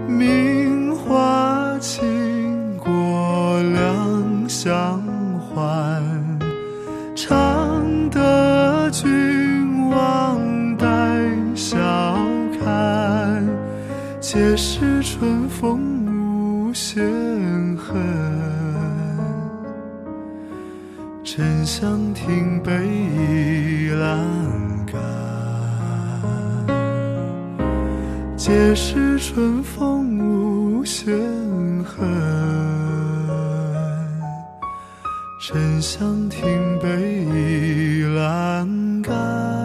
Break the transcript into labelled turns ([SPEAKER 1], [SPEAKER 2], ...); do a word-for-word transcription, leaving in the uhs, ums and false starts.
[SPEAKER 1] 名花倾国两相还，常得君王带笑看，皆是春风无限恨。沉香亭北倚栏杆，皆是春风无限恨。沉香亭北倚栏杆。